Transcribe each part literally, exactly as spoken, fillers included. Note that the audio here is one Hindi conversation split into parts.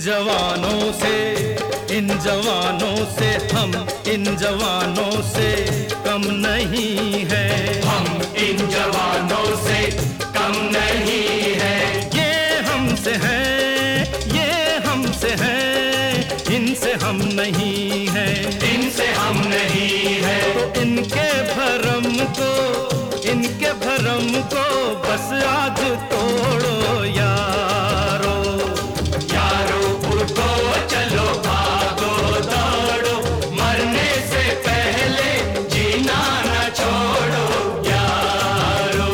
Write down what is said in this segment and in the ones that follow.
जवानों से, इन जवानों से हम इन जवानों से कम नहीं है। हम इन जवानों से कम नहीं है। ये हमसे है, ये हमसे है, इनसे हम नहीं है, इनसे हम नहीं है। तो इनके भरम को, इनके भरम को बस आज तोड़ो यारो। यारो उठो चलो भागो दौड़ो, मरने से पहले जीना न छोड़ो यारो।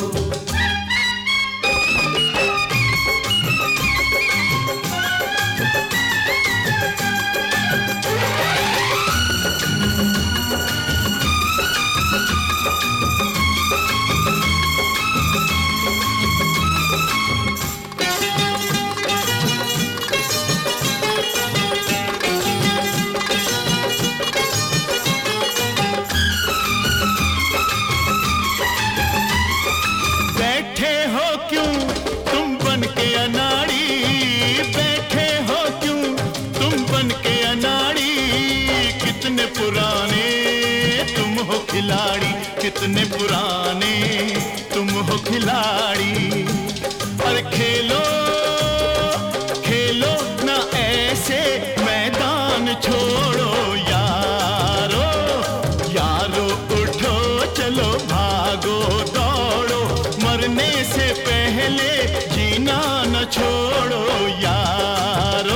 बैठे हो क्यों तुम बन के अनाड़ी, बैठे हो क्यों तुम बन के अनाड़ी। कितने पुराने तुम हो खिलाड़ी, कितने पुराने तुम हो खिलाड़ी। और खेलो खेलो ना ऐसे मैदान छोड़ो यारो। यारो उठो चलो भागो दौड़ो, मरने से पहले जीना न छोड़ो यारो।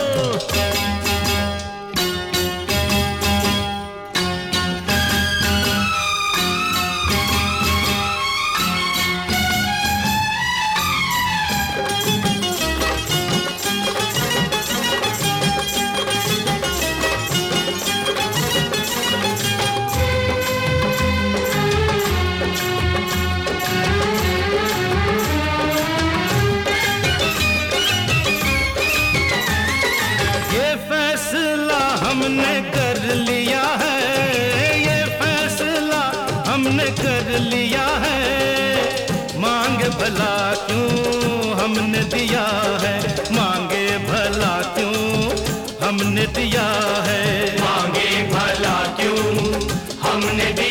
हमने कर लिया है, ये फैसला हमने कर लिया है। मांगे भला क्यों हमने दिया है, मांगे भला क्यों हमने दिया है, मांगे भला क्यों हमने दिया